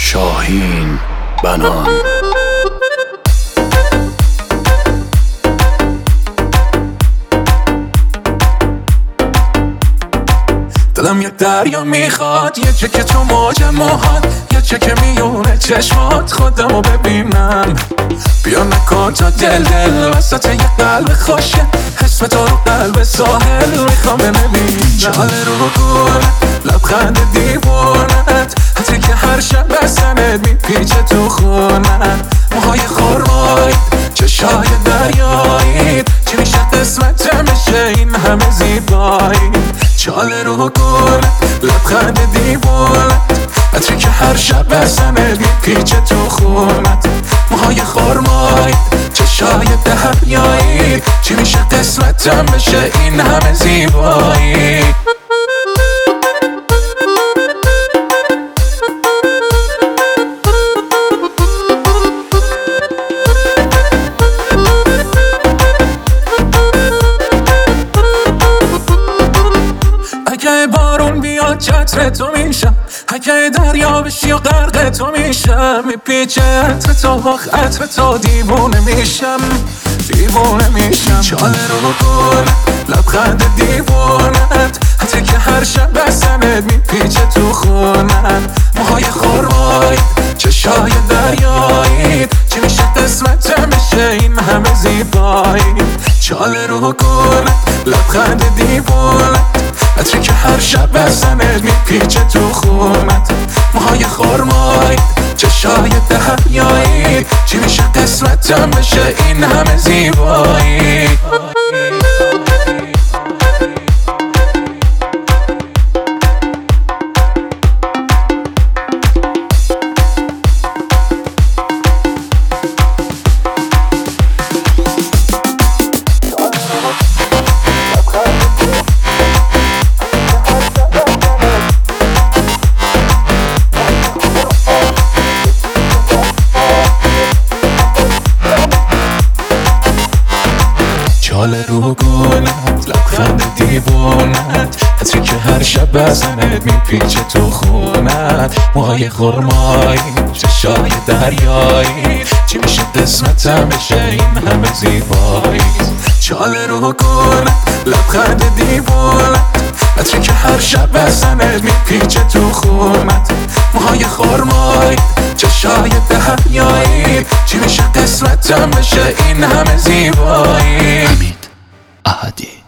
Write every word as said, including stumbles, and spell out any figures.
شاهین بنان. دلم یک دریا میخواد، یه چکه تو موج موهات، یه چکه میونه چشمات، خودمو ببینم. بیا نکن تا دل دل وسط یه قلب خوشه، اسم تو رو قلب ساحل میخوام بنویسم. جاله رو گونه لبخند دیوونت، حتی که هر شب بسنت میپیچه تو خونت. موهای خرمایی، چشای دریایی، چی میشه قسمتم بشه این همه زیبایی. چاله رو گونه لبخند دیوونت، عطری که هر شب بسنت میپیچه تو خونت. موهای خرمایی، چشای دریایی، چی میشه قسمتم بشه این همه زیبایی. اگه بارون بیاد چتر تو میشم، اگه دریا بشی و غرق تو میشم. میپیچه عطر تو و عطر تو دیوونه میشم، دیوونه میشم. چاله رو گونه لبخند دیوونت، حتی که هر شب بسنت میپیچه تو خونت. موهای خرمایی، چشای دریایی، چی میشه قسمتم بشه این همه زیبایی. چاله رو گونه لبخند دیوونت، عطری که هر شب بسنت میپیچه تو خونت. موهای خرمایی، چشای دریایی، چی میشه قسمتم بشه این همه زیبایی. چاله رو گونت لبخند دیوونت، عطری که هر شب بزنت میپیچه تو خونت. موهای خرمایی، چشای دریایی، چی میشه قسمتم بشه این همه زیبایی. چاله رو گونت لبخند دیوونت، عطری که هر شب بزنت میپیچه تو خونت. موهای خرمایی، چشای دریایی، چی میشه قسمتم بشه این همه زیبایی. حمید احدی.